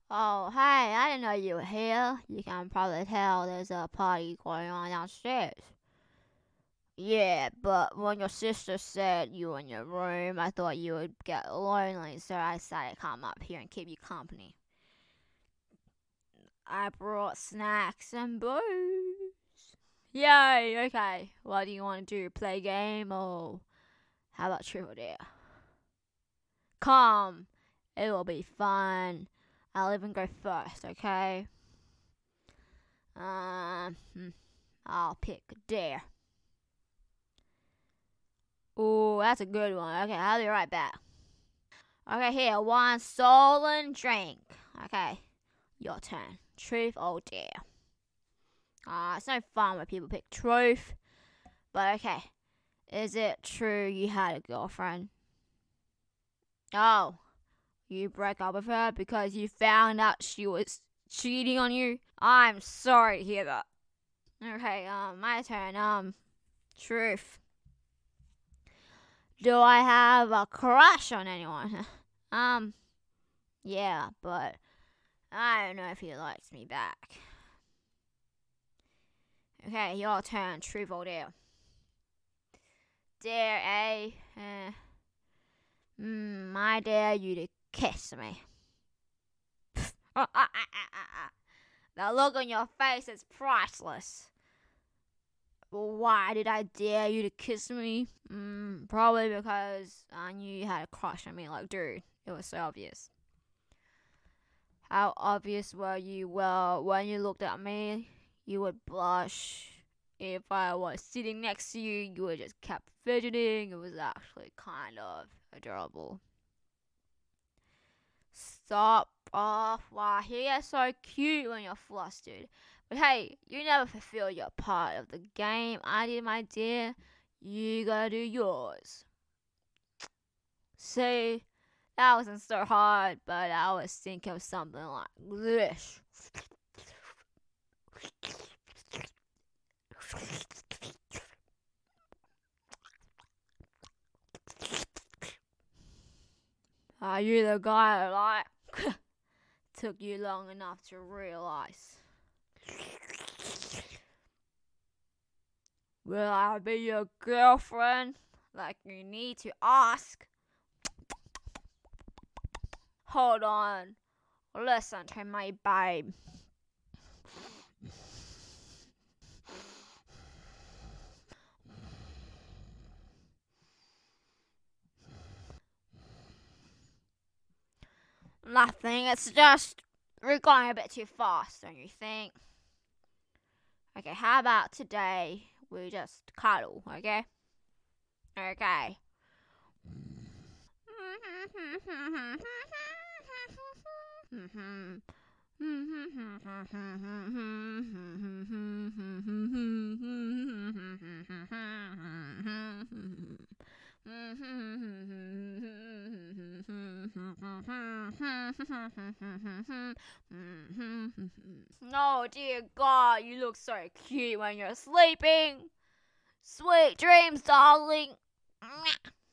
Oh, hey, I didn't know you were here. You can probably tell there's a party going on downstairs. Yeah, but when your sister said you were in your room, I thought you would get lonely, so I decided to come up here and keep you company. I brought snacks and booze. Yay, okay. What do you want to do? Play a game or how about truth or dare? Come, it will be fun. I'll even go first, okay? I'll pick dare. Ooh, that's a good one. Okay, I'll be right back. Okay, here, one stolen drink. Okay, your turn. Truth or dare? It's no fun when people pick truth. But okay, is it true you had a girlfriend? Oh, you broke up with her because you found out she was cheating on you? I'm sorry to hear that. Okay, my turn. Truth. Do I have a crush on anyone? Yeah, but I don't know if he likes me back. Okay, your turn. Truth or dare? Dare, eh? I dare you to kiss me. The look on your face is priceless. Why did I dare you to kiss me? Probably because I knew you had a crush on me. Like, dude, it was so obvious. How obvious were you? Well, when you looked at me, you would blush. If I was sitting next to you, you would just kept fidgeting. It was actually kind of adorable. Stop off. Wow, he is so cute when you're flustered. But hey, you never fulfill your part of the game. I did my dear. You gotta do yours. See, that wasn't so hard, but I was thinking of something like this. Are you the guy I like? Took you long enough to realize. Will I be your girlfriend? Like you need to ask. Hold on. Listen to my babe. Nothing, it's just we're going a bit too fast, don't you think? Okay, how about today we just cuddle, okay? Okay. Oh dear God, you look so cute when you're sleeping. Sweet dreams, darling.